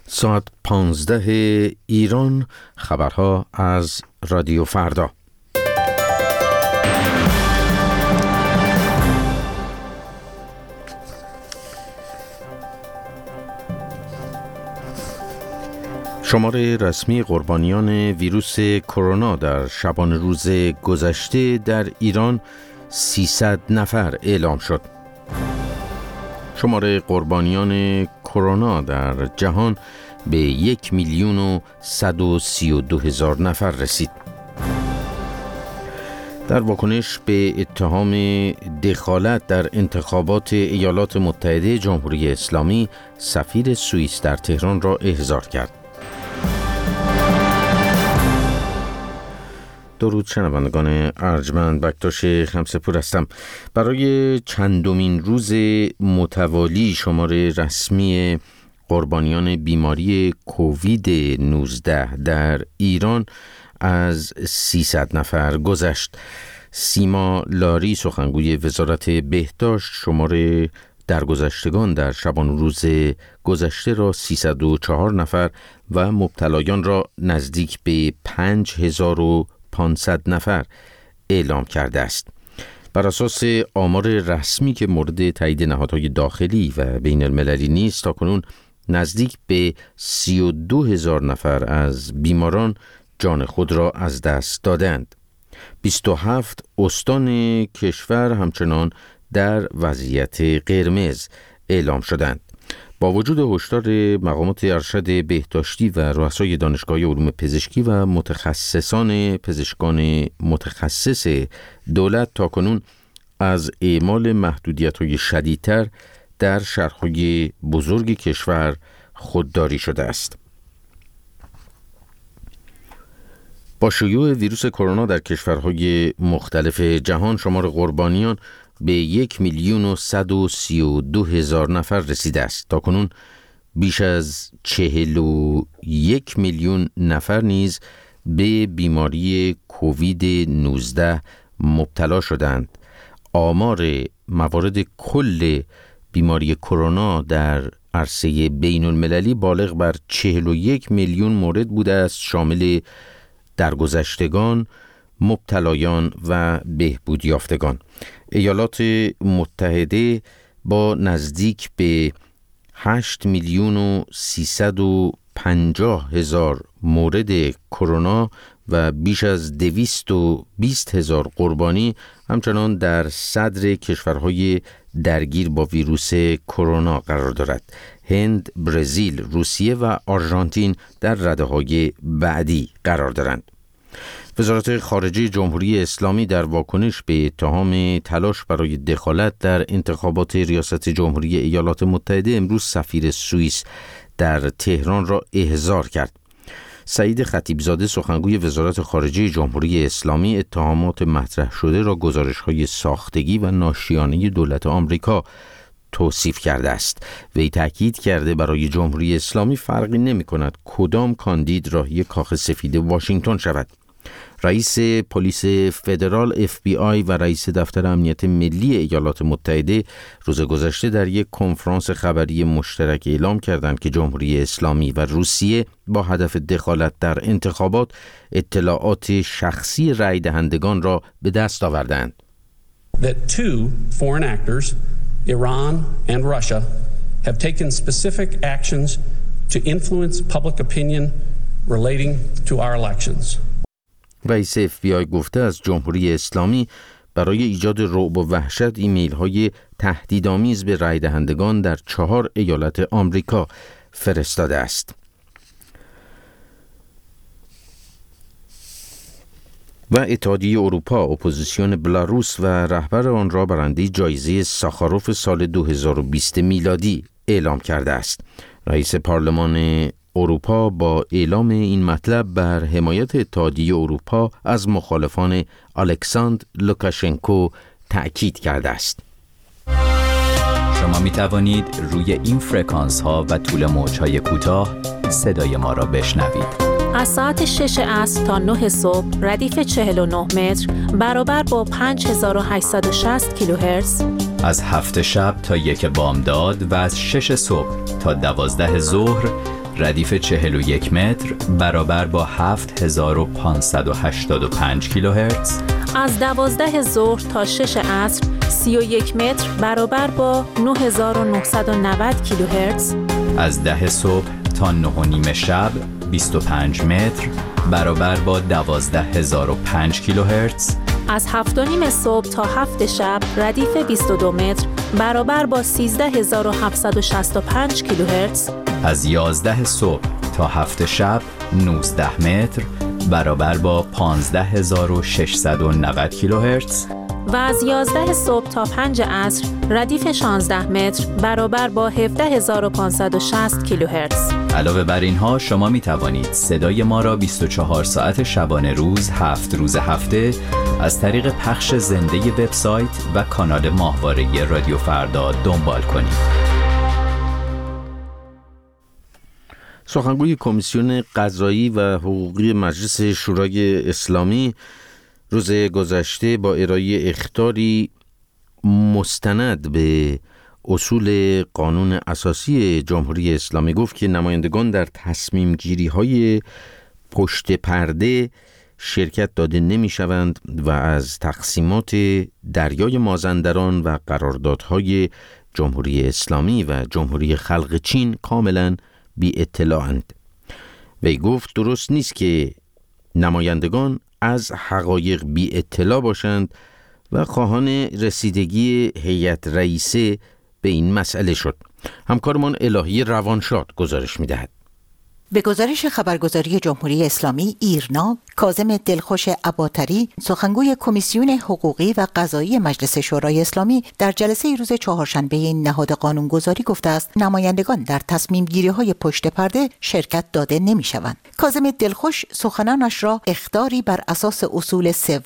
ساعت 15 ایران. خبرها از رادیو فردا. شمار رسمی قربانیان ویروس کرونا در شبانه روز گذشته در ایران 300 نفر اعلام شد. شمار قربانیان کرونا در جهان به 1,132,000 نفر رسید. در واکنش به اتهام دخالت در انتخابات ایالات متحده جمهوری اسلامی، سفیر سوئیس در تهران را احضار کرد. درود شنوندگان ارجمند، بکتاش خمسه‌پور هستم. برای چندمین روز متوالی شمار رسمی قربانیان بیماری کووید 19 در ایران از 300 نفر گذشت. سیما لاری، سخنگوی وزارت بهداشت، شمار درگذشتگان در شبانه روز گذشته را 304 نفر و مبتلایان را نزدیک به 5,500 نفر اعلام کرده است. بر اساس آمار رسمی که مورد تایید نهادهای داخلی و بین المللی نیست، تاکنون نزدیک به 32,000 نفر از بیماران جان خود را از دست دادند. 27 استان کشور همچنان در وضعیت قرمز اعلام شدند. با وجود هشدار مقامات ارشد بهداشتی و رؤسای دانشگاه علوم پزشکی و متخصصان پزشکان متخصص دولت، تاکنون از اعمال محدودیت‌های شدیدتر در شهرهای بزرگ کشور خودداری شده است. با شیوع ویروس کرونا در کشورهای مختلف جهان، شمار قربانیان به 1,132,000 نفر رسیده است. تاکنون بیش از 41 میلیون نفر نیز به بیماری کووید 19 مبتلا شدند. آمار موارد کل بیماری کرونا در عرصه بین المللی بالغ بر 41 میلیون مورد بوده است، شامل درگذشتگان، مبتلایان و بهبود یافتگان. ایالات متحده با نزدیک به 8,350,000 مورد کرونا و بیش از 220,000 قربانی همچنان در صدر کشورهای درگیر با ویروس کرونا قرار دارد. هند، برزیل، روسیه و آرژانتین در رده‌های بعدی قرار دارند. وزارت خارجه جمهوری اسلامی در واکنش به اتهام تلاش برای دخالت در انتخابات ریاست جمهوری ایالات متحده امروز سفیر سوئیس در تهران را احضار کرد. سعید خطیبزاده، سخنگوی وزارت خارجه جمهوری اسلامی، اتهامات مطرح شده را گزارش‌های ساختگی و ناشیانه دولت آمریکا توصیف کرده است. وی تاکید کرده برای جمهوری اسلامی فرقی نمی‌کند کدام کاندید راهی کاخ سفید واشنگتن شود. رئیس پلیس فدرال FBI و رئیس دفتر امنیت ملی ایالات متحده روز گذشته در یک کنفرانس خبری مشترک اعلام کردند که جمهوری اسلامی و روسیه با هدف دخالت در انتخابات اطلاعات شخصی رای دهندگان را به دست آوردند. That two foreign actors, Iran and Russia, have taken specific actions to influence public opinion relating to our elections. رئیس FBI گفته از جمهوری اسلامی برای ایجاد رعب و وحشت ایمیل‌های تهدیدآمیز به رای دهندگان در 4 ایالت آمریکا فرستاده است. و اتحادیه اروپا اپوزیسیون بلاروس و رهبر آن را برنده جایزه ساخاروف سال 2020 میلادی اعلام کرده است. رئیس پارلمان اروپا با اعلام این مطلب بر حمایت اتحادیه اروپا از مخالفان الکساندر لوکاشنکو تأکید کرده است. شما می توانید روی این فرکانس ها و طول موج های کوتاه صدای ما را بشنوید. از ساعت 6 عصر تا 9 صبح ردیف 49 متر برابر با 5860 کیلوهرتز، از 7 شب تا 1 بامداد و از 6 صبح تا 12 ظهر ردیف 41 متر برابر با 7585 کیلوهرتز. از 12 ظهر تا 6 عصر 31 متر برابر با 9990 کیلوهرتز. از 10 صبح تا 9:30 شب 25 متر برابر با 12005 کیلوهرتز. از 7:30 صبح تا 7 شب ردیف 22 متر برابر با 13765 کیلوهرتز. از 11 صبح تا 7 شب 19 متر برابر با 15690 کیلوهرتز. و از 11 صبح تا 5 عصر ردیف 16 متر برابر با 17560 کیلوهرتز. علاوه بر اینها شما می توانید صدای ما را 24 ساعت شبانه روز 7 روز هفته از طریق پخش زنده وبسایت و کانال ماهواره رادیو فردا دنبال کنید. سخنگوی کمیسیون قضایی و حقوقی مجلس شورای اسلامی روز گذشته با ارائه اخطاری مستند به اصول قانون اساسی جمهوری اسلامی گفت که نمایندگان در تصمیم گیری های پشت پرده شرکت داده نمی شوند و از تقسیمات دریای مازندران و قراردادهای جمهوری اسلامی و جمهوری خلق چین کاملا بی اطلاعند. وی گفت درست نیست که نمایندگان از حقایق بی اطلاع باشند و خواهان رسیدگی هیئت رئیسه به این مسئله شد. همکارمان الهی روانشاد گزارش می‌دهد. به گزارش خبرگزاری جمهوری اسلامی ایرنا، کاظم دلخوش عباطری، سخنگوی کمیسیون حقوقی و قضایی مجلس شورای اسلامی در جلسه روز چهارشنبه نهاد قانونگذاری گفته است نمایندگان در تصمیم گیری های پشت پرده شرکت داده نمی شوند. کاظم دلخوش سخنانش را اخطاری بر اساس اصول 3،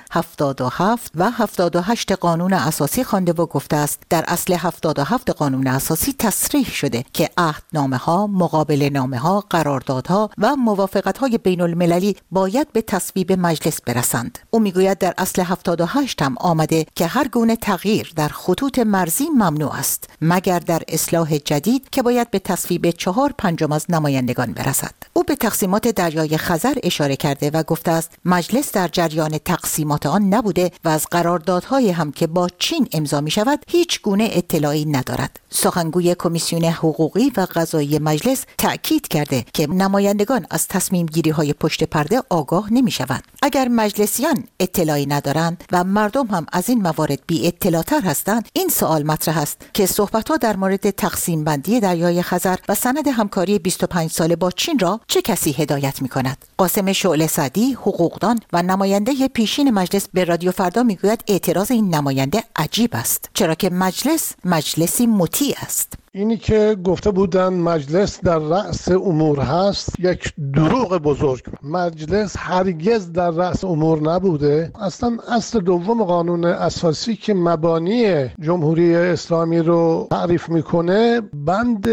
77 و 78 قانون اساسی خوانده و گفته است در اصل 77 قانون اساسی تصریح شده که عهدنامه ها، مقابله نامه ها، قراردادها و موافقت‌های بین‌المللی باید به تصویب مجلس برسند. او میگوید در اصل 78 هم آمده که هر گونه تغییر در خطوط مرزی ممنوع است مگر در اصلاح جدید که باید به تصویب 4/5 از نمایندگان برسد. او به تقسیمات دریای خزر اشاره کرده و گفته است مجلس در جریان تقسیمات آن نبوده و از قراردادهای هم که با چین امضا می شود هیچ گونه اطلاعی ندارد. سخنگوی کمیسیون حقوقی و قضایی مجلس تأکید کرده که نمایندگان از تصمیم گیری های پشت پرده آگاه نمی شوند. اگر مجلسیان اطلاعی ندارند و مردم هم از این موارد بی اطلاع تر هستند، این سوال مطرح است که صحبت ها در مورد تقسیم بندی دریای خزر و سند همکاری 25 ساله با چین را چه کسی هدایت می کند؟ قاسم شعله سعدی، حقوقدان و نماینده پیشین مجلس به رادیو فردا می گوید اعتراض این نماینده عجیب است، چرا که مجلسی مطیع است. اینی که گفته بودن مجلس در رأس امور هست یک دروغ بزرگ. مجلس هرگز در رأس امور نبوده. اصلا اصل دوم قانون اساسی که مبانی جمهوری اسلامی رو تعریف میکنه، بند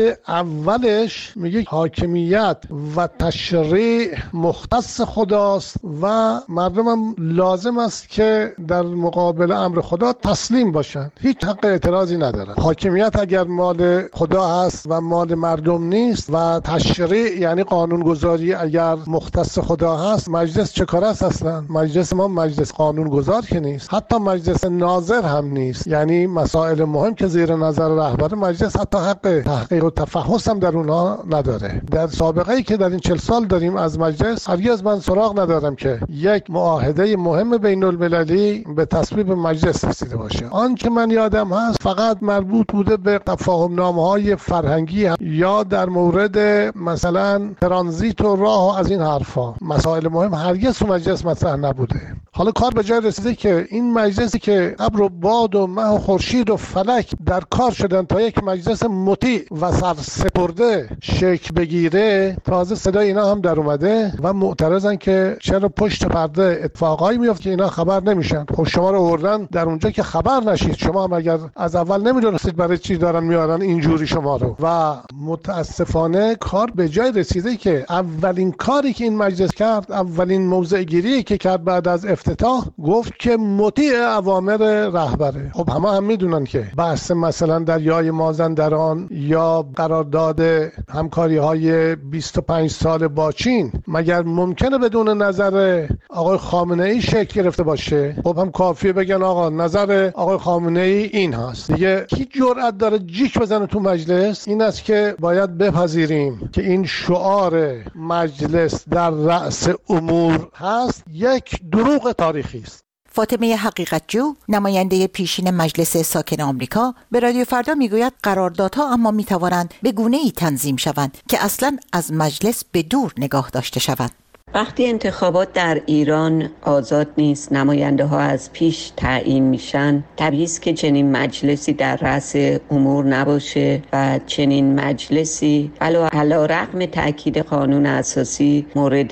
اولش میگه حاکمیت و تشریع مختص خداست و مردم هم لازم است که در مقابل امر خدا تسلیم باشند، هیچ حق اعتراضی ندارن. حاکمیت اگر مال خدا هست و مال مردم نیست و تشریع یعنی قانونگذاری اگر مختص خدا هست، مجلس چه کار است؟ اصلا مجلس ما مجلس قانونگذار که نیست، حتی مجلس ناظر هم نیست. یعنی مسائل مهم که زیر نظر رهبر مجلس حتی حق تحقیق و تفحص هم در اونها نداره. در سابقه ای که در این 40 سال داریم از مجلس، هرگز من سراغ ندارم که یک معاهده مهم بین المللی به تصویب مجلس رسیده باشه. آن که من یادم هست فقط مربوط بوده به تفاهم نامه‌های فرهنگی یا در مورد مثلا ترانزیت و راه و از این حرفا. مسائل مهم هرگز تو مجلس مطرح نبوده. حالا کار به جای رسیده که این مجلسی که ابر و باد و مه و خورشید و فلک در کار شدن تا یک مجلس مطیع و سرسپرده شکل بگیره، تازه صدای اینا هم در اومده و معترضن که چرا پشت پرده اتفاقایی میفته که اینا خبر نمیشن. خب شما رو آوردن در اونجا که خبر نشید. شما هم اگر از اول نمیدونستید برای چی دارن میارن اینجوری جوری شما رو و متاسفانه کار به جای رسیده که اولین کاری که این مجلس کرد، اولین موضع گیری که کرد بعد از افتتاح، گفت که مطیع اوامر رهبره. خب هم میدونن که بحث مثلا دریای مازندران یا قرارداد همکاری‌های 25 سال با چین مگر ممکنه بدون نظر آقای خامنه‌ای شکل گرفته باشه؟ خب هم کافیه بگن آقا نظر آقای خامنه‌ای این هست. دیگه کی جرأت داره جیک بزنه تو مجلس؟ این است که باید بپذیریم که این شعار مجلس در رأس امور هست یک دروغ تاریخی است. فاطمه حقیقتجو، نماینده پیشین مجلس ساکن آمریکا، به رادیو فردا میگوید قراردادها اما میتوانند به گونه‌ای تنظیم شوند که اصلاً از مجلس به دور نگاه داشته شوند. وقتی انتخابات در ایران آزاد نیست، نماینده ها از پیش تعیین میشن، طبیعی است که چنین مجلسی در رأس امور نباشه و چنین مجلسی علیرغم تاکید قانون اساسی مورد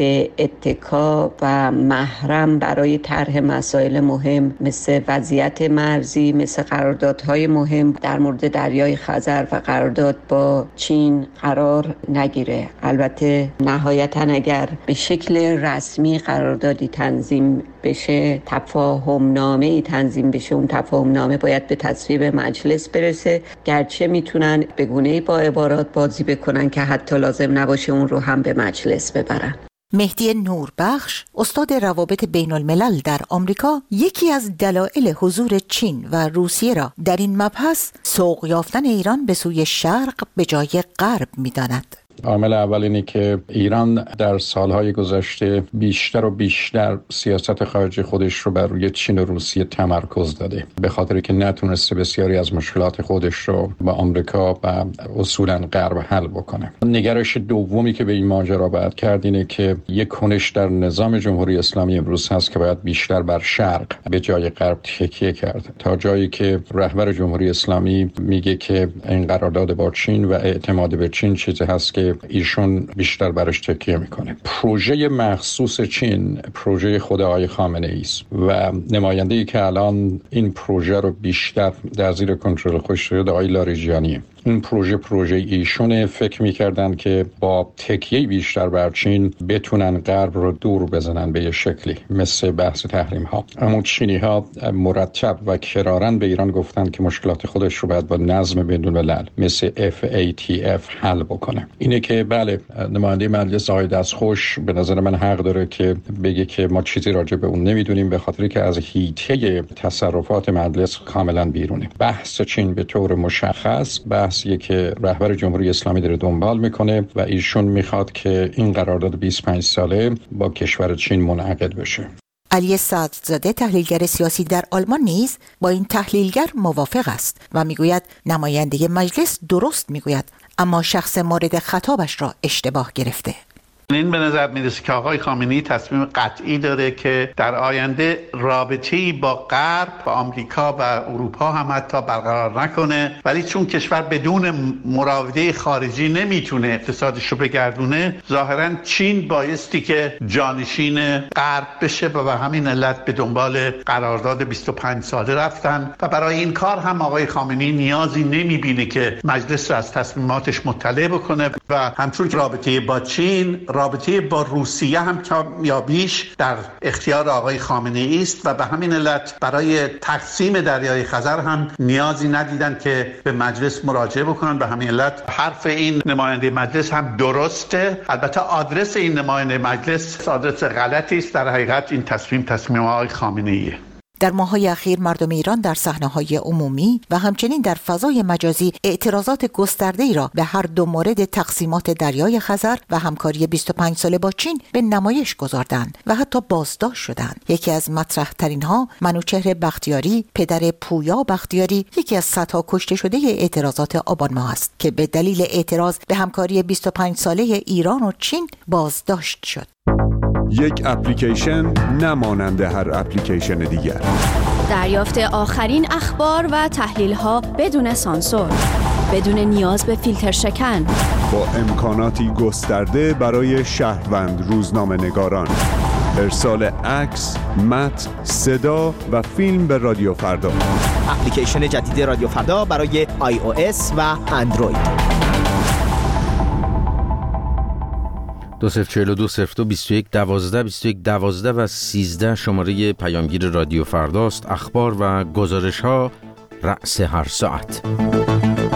اتکا و محرم برای طرح مسائل مهم مثل وضعیت مرزی، مثل قراردادهای مهم در مورد دریای خزر و قرارداد با چین قرار نگیره. البته نهایتاً اگر به شکل رسمی قراردادی تنظیم بشه، تفاهمنامه‌ای تنظیم بشه، اون تفاهمنامه باید به تصویب مجلس برسه، گرچه میتونن به گونه‌ای با عبارات بازی بکنن که حتی لازم نباشه اون رو هم به مجلس ببرن. مهدی نوربخش، استاد روابط بین الملل در آمریکا، یکی از دلایل حضور چین و روسیه را در این مبحث سوق یافتن ایران به سوی شرق به جای غرب می‌داند. عامل اول اینه که ایران در سالهای گذشته بیشتر و بیشتر سیاست خارجی خودش رو بر روی چین و روسیه تمرکز داده، به خاطری که نتونسته بسیاری از مشکلات خودش رو با آمریکا و اصولاً غرب حل بکنه. نگرش دومی که به این ماجرا باید کرد اینه که یک کنش در نظام جمهوری اسلامی امروز هست که باید بیشتر بر شرق به جای غرب تکیه کرد، تا جایی که رهبر جمهوری اسلامی میگه که این قرارداد با چین و اعتماد به چین چیزی هست که ایشون بیشتر برش تکیه میکنه. پروژه مخصوص چین پروژه خود آقای خامنه‌ای است و نماینده‌ای که الان این پروژه رو بیشتر در زیر کنترل خودش داره آقای لاریجانیه. این پروژه ایشونه. فکر میکردن که با تکیه بیشتر بر چین بتونن غرب رو دور بزنن به یه شکلی مثل بحث تحریم ها. اما چینی ها مرتب و کرارن به ایران گفتن که مشکلات خودش رو باید با نظم بین الملل مثل FATF حل بکنه. اینه که بله، نماینده مجلس آقای دستخوش به نظر من حق داره که بگه که ما چیزی راجع به اون نمیدونیم، به خاطری که از حیطه تصرفات مجلس کاملا بیرونه. بحث چین به طور مشخص بحثیه که رهبر جمهوری اسلامی داره دنبال میکنه و ایشون میخواد که این قرارداد 25 ساله با کشور چین منعقد بشه. علی صدرزاده، تحلیلگر سیاسی در آلمان، نیز با این تحلیلگر موافق است و میگوید نماینده مجلس درست میگوید، اما شخص مورد خطابش را اشتباه گرفته. این به نظر میرسه که آقای خامنه‌ای تصمیم قطعی داره که در آینده رابطه‌ای با غرب، با آمریکا و اروپا هم حتی برقرار نکنه، ولی چون کشور بدون مراوده خارجی نمیتونه اقتصادش رو بگردونه، ظاهراً چین بایستی که جانشین غرب بشه و به همین علت به دنبال قرارداد 25 ساله رفتن و برای این کار هم آقای خامنه‌ای نیازی نمیبینه که مجلس رو از تصمیماتش مطلع بکنه و همچون رابطه با چین، رابطه با روسیه هم کم یا بیش در اختیار آقای خامنه‌ای است و به همین علت برای تقسیم دریای خزر هم نیازی ندیدن که به مجلس مراجعه بکنن. به همین علت حرف این نماینده مجلس هم درسته. البته آدرس این نماینده مجلس آدرس غلطی است. در حقیقت این تصمیم آقای خامنه‌ایه. در ماه‌های اخیر مردم ایران در صحنه‌های عمومی و همچنین در فضای مجازی اعتراضات گسترده‌ای را به هر دو مورد تقسیمات دریای خزر و همکاری 25 ساله با چین به نمایش گذاردند و حتی بازداشت شدند. یکی از مطرح‌ترین ها منوچهر بختیاری، پدر پویا بختیاری، یکی از صدها کشته شده اعتراضات آبان ماه است که به دلیل اعتراض به همکاری 25 ساله ایران و چین بازداشت شد. یک اپلیکیشن نمانند هر اپلیکیشن دیگر. دریافت آخرین اخبار و تحلیل‌ها بدون سانسور، بدون نیاز به فیلتر شکن، با امکاناتی گسترده برای شهروند روزنامه‌نگاران. ارسال عکس، متن، صدا و فیلم به رادیو فردا. اپلیکیشن جدید رادیو فردا برای iOS و اندروید. 2042022112 و 13 شماره پیامگیر رادیو فرداست. اخبار و گزارش ها رأس هر ساعت.